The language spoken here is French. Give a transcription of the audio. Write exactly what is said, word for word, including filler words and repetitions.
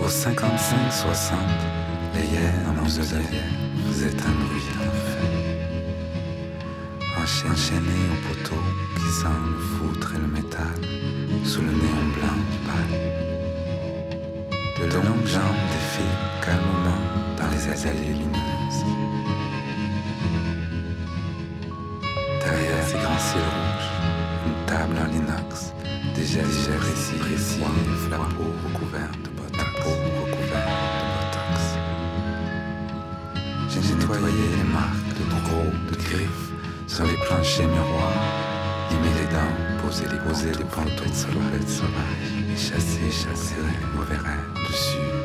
cinquante-cinq soixante, les hyènes en muselière faisaient un bruit d'enfer. Enchaînés au poteau qui sent le foutre et le métal sous le néon blanc du bal. De longues jambes défilent calmement dans les azalées lumineuses. Derrière ces grands cils rouges, une table en inox, déjà déjà précis, précis, la peau recouverte de botox. Peau recouverte de botox. J'ai nettoyé les marques de gros, de griffes sur les planchers miroirs, limé les dents, posé les posé les pontons de salopettes sauvages, et chassé, chassé les mauvais rêves dessus.